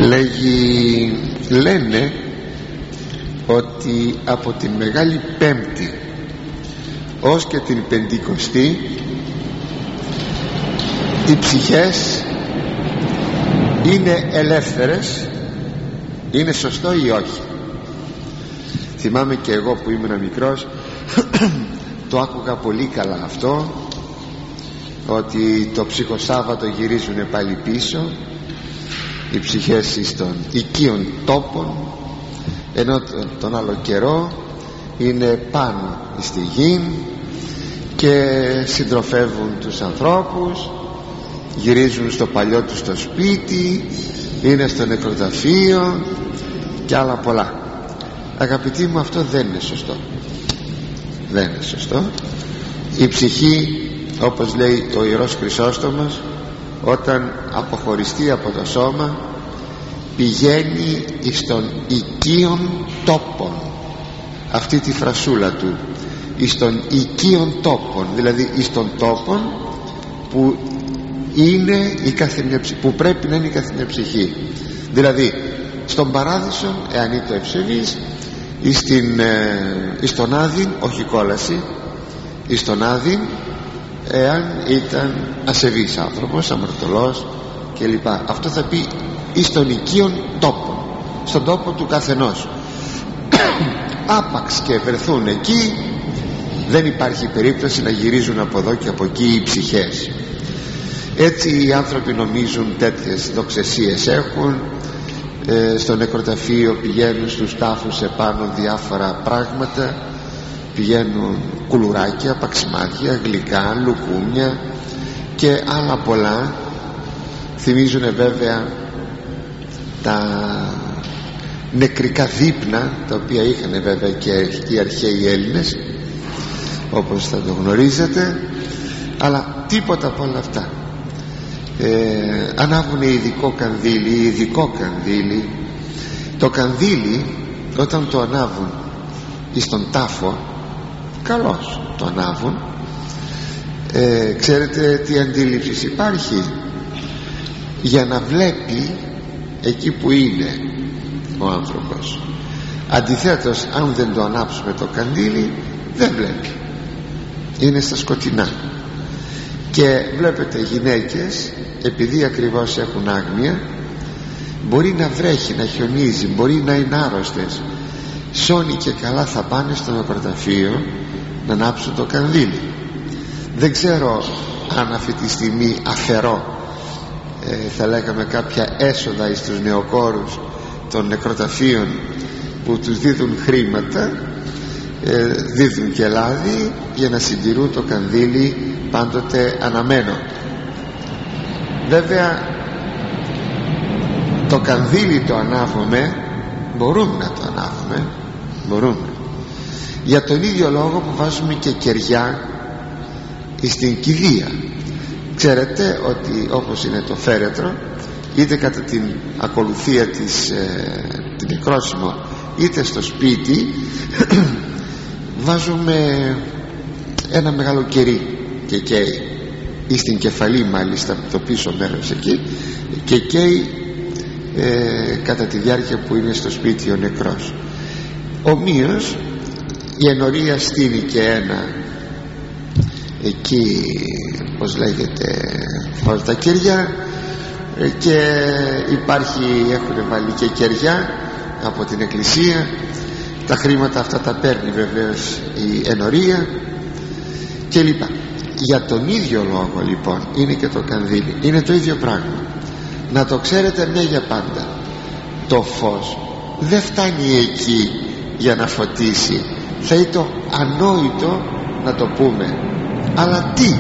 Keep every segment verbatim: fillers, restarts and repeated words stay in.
Λέγει, λένε ότι από την Μεγάλη Πέμπτη ως και την Πεντηκοστή οι ψυχές είναι ελεύθερες. Είναι σωστό ή όχι? Θυμάμαι και εγώ που ήμουν μικρός το άκουγα πολύ καλά αυτό, ότι το ψυχοσάββατο γυρίζουν πάλι πίσω οι ψυχές στον οικείων τόπων, ενώ τον άλλο καιρό είναι πάνω στη γη και συντροφεύουν τους ανθρώπους, γυρίζουν στο παλιό τους το σπίτι, είναι στο νεκροταφείο και άλλα πολλά. Αγαπητοί μου, αυτό δεν είναι σωστό. Δεν είναι σωστό. Η ψυχή, όπως λέει ο Ιερός Χρυσόστομος, όταν αποχωριστεί από το σώμα πηγαίνει εις των οικείων τόπων. Αυτή τη φρασούλα του, εις των οικείων τόπων, δηλαδή εις των τόπων που είναι η καθημερινή, που πρέπει να είναι η καθημερινή ψυχή. Δηλαδή στον παράδεισο, εάν είναι το ευσεβής, εις, την, ε, εις τον Άδην, όχι κόλαση, εις τον Άδην, εάν ήταν ασεβής άνθρωπος, αμαρτωλός κλπ. Αυτό θα πει εις των οικείων τόπων, στον τόπο του καθενός. Άπαξ και βρεθούν εκεί, δεν υπάρχει περίπτωση να γυρίζουν από εδώ και από εκεί οι ψυχές. Έτσι οι άνθρωποι νομίζουν τέτοιες δοξεσίες έχουν, ε, στο νεκροταφείο πηγαίνουν στους τάφους επάνω διάφορα πράγματα, πηγαίνουν κουλουράκια, παξιμάδια, γλυκά, λουκούμια και άλλα πολλά. Θυμίζουν βέβαια τα νεκρικά δείπνα, τα οποία είχαν βέβαια και οι αρχαίοι Έλληνες, όπως θα το γνωρίζετε, αλλά τίποτα από όλα αυτά. ε, ανάβουν ειδικό κανδύλι, ειδικό κανδύλι. Το κανδύλι όταν το ανάβουν εις τον τάφο, καλώς το ανάβουν, ε, ξέρετε τι αντίληψη υπάρχει? Για να βλέπει εκεί που είναι ο άνθρωπος. Αντιθέτως, αν δεν το ανάψουμε το κανδύλι, δεν βλέπει, είναι στα σκοτεινά. Και βλέπετε γυναίκες, επειδή ακριβώς έχουν άγνοια, μπορεί να βρέχει, να χιονίζει, μπορεί να είναι άρρωστες, σώνει και καλά θα πάνε στο νεκροταφείο να ανάψουν το κανδύλι. Δεν ξέρω αν αυτή τη στιγμή αφαιρώ, ε, θα λέγαμε, κάποια έσοδα εις τους νεοκόρους των νεκροταφείων που τους δίδουν χρήματα, ε, δίδουν και λάδι για να συντηρούν το κανδύλι πάντοτε αναμένο. Βέβαια το κανδύλι το ανάβουμε, μπορούμε να το ανάβουμε, μπορούμε, για τον ίδιο λόγο που βάζουμε και κεριά στην κηδεία. Ξέρετε ότι όπως είναι το φέρετρο, είτε κατά την ακολουθία της, ε, την νεκρόσιμο, είτε στο σπίτι βάζουμε ένα μεγάλο κερί και καίει, ή στην κεφαλή μάλιστα, το πίσω μέρος εκεί, και καίει ε, κατά τη διάρκεια που είναι στο σπίτι ο νεκρός. Ομοίως η ενορία στείνει και ένα εκεί, πως λέγεται, όλα τα κεριά, και υπάρχει, έχουν βάλει και κεριά από την εκκλησία. Τα χρήματα αυτά τα παίρνει βεβαίως η ενορία και λοιπά. Για τον ίδιο λόγο λοιπόν είναι και το κανδύλι, είναι το ίδιο πράγμα. Να το ξέρετε μια για πάντα, το φως δεν φτάνει εκεί για να φωτίσει. Θα είναι το ανόητο να το πούμε, αλλά τι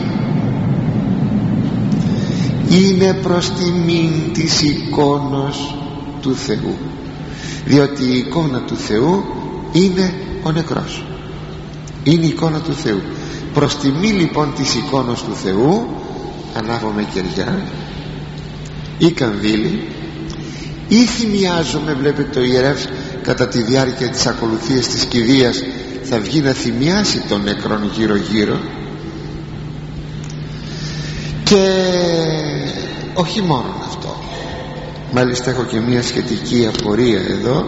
είναι? Προς τιμήν της εικόνος του Θεού, διότι η εικόνα του Θεού είναι ο νεκρός, είναι η εικόνα του Θεού. Προς τιμή λοιπόν της εικόνος του Θεού ανάβουμε κεριά ή κανδύλι, ή θυμιάζουμε. Βλέπετε το ιερεύς κατά τη διάρκεια της ακολουθίας της κηδείας θα βγει να θυμιάσει τον νεκρόν γύρω γύρω. Και όχι μόνο αυτό, Μάλιστα έχω και μία σχετική απορία εδώ.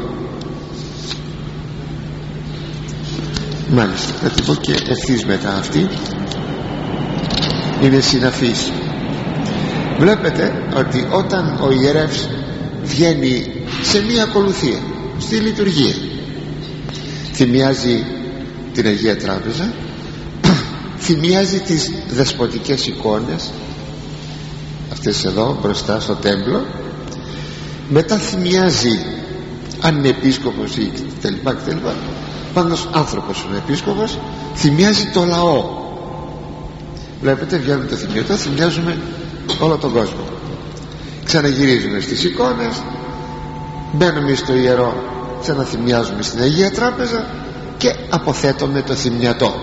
Μάλιστα θα την πω και ευθύς μετά αυτή. Είναι συναφής. Βλέπετε ότι όταν ο ιερεύς βγαίνει σε μία ακολουθία στη λειτουργία, θυμιάζει την Αγία Τράπεζα, θυμιάζει τις δεσποτικές εικόνες αυτές εδώ μπροστά στο τέμπλο, μετά θυμιάζει αν είναι επίσκοπος ή κτλ, κτλ. Πάντως άνθρωπος είναι επίσκοπος, θυμιάζει το λαό. Βλέπετε, βγαίνουμε το θυμιωτό, θυμιάζουμε όλο τον κόσμο. Ξαναγυρίζουμε στις εικόνες, μπαίνουμε στο ιερό, ξαναθυμιάζουμε στην Αγία Τράπεζα και αποθέτουμε το θυμιατό.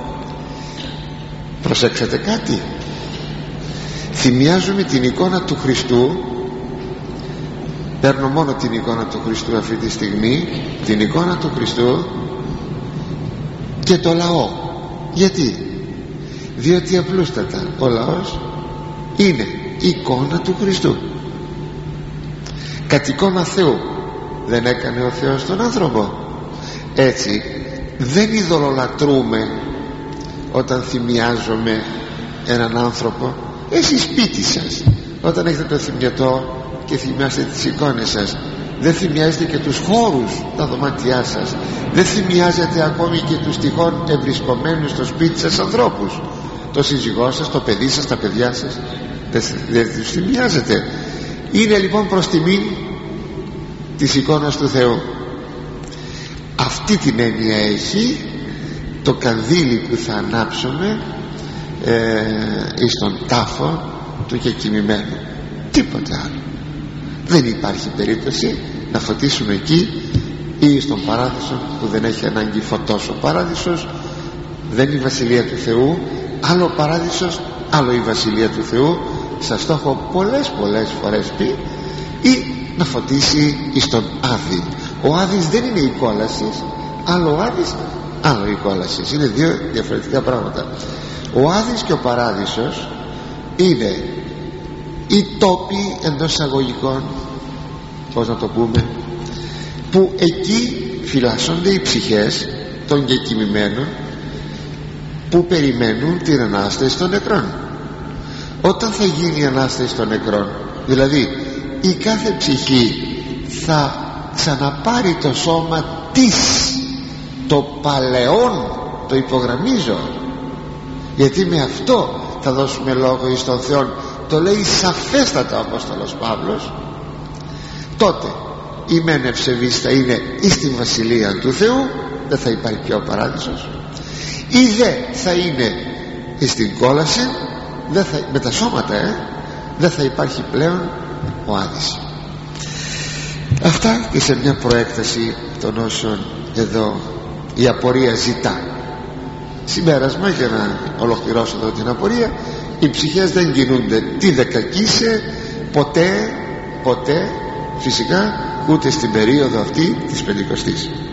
Προσέξατε κάτι, θυμιάζουμε την εικόνα του Χριστού. Παίρνω μόνο την εικόνα του Χριστού αυτή τη στιγμή, την εικόνα του Χριστού και το λαό. Γιατί? Διότι απλούστατα ο λαός είναι εικόνα του Χριστού, κατ' εικόνα Θεού. Δεν έκανε ο Θεός τον άνθρωπο? Έτσι δεν ειδωλολατρούμε όταν θυμιάζουμε έναν άνθρωπο. Εσείς σπίτι σας όταν έχετε το θυμιατό και θυμιάστε τις εικόνες σας, δεν θυμιάζετε και τους χώρους, τα δωμάτια σας? Δεν θυμιάζετε ακόμη και τους τυχόν ευρισκομένους στο σπίτι σας ανθρώπους, το σύζυγό σας, το παιδί σας, τα παιδιά σας? Δεν, δεν τους θυμιάζετε? Είναι λοιπόν προς τιμή της εικόνας του Θεού. Αυτή την έννοια έχει το κανδύλι που θα ανάψουμε ε, εις τον τάφο του κεκοιμημένου. Τίποτε άλλο. Δεν υπάρχει περίπτωση να φωτίσουμε εκεί ή στον παράδεισο που δεν έχει ανάγκη φωτός. Ο παράδεισος δεν είναι η Βασιλεία του Θεού. Άλλο ο παράδεισος, άλλο η Βασιλεία του Θεού. Σας το έχω πολλές πολλές φορές πει. Ή να φωτίσει εις τον Άδη. Ο Άδης δεν είναι η κόλαση, άλλο ο Άδης, άλλο η κόλαση. Είναι δύο διαφορετικά πράγματα. Ο Άδης και ο παράδεισος είναι οι τόποι εντός εισαγωγικών, πώς να το πούμε, που εκεί φυλάσσονται οι ψυχές των κεκοιμημένων που περιμένουν την Ανάσταση των νεκρών. Όταν θα γίνει η Ανάσταση των νεκρών, δηλαδή η κάθε ψυχή θα ξαναπάρει το σώμα της, το παλαιόν, το υπογραμμίζω, γιατί με αυτό θα δώσουμε λόγο εις τον Θεό. Το λέει σαφέστατα ο Απόστολος Παύλος. Τότε η μεν ευσεβής θα είναι εις την Βασιλεία του Θεού, δεν θα υπάρχει πια ο παράδεισος. Η δε θα είναι εις την κόλαση, δεν θα, με τα σώματα ε, δεν θα υπάρχει πλέον ο Άδης. Αυτά και σε μια προέκταση των όσων εδώ η απορία ζητά. Συμπέρασμα, για να ολοκληρώσω εδώ την απορία: οι ψυχές δεν κινούνται τι δεκακίσε ποτέ, ποτέ φυσικά, ούτε στην περίοδο αυτή της Πεντηκοστής.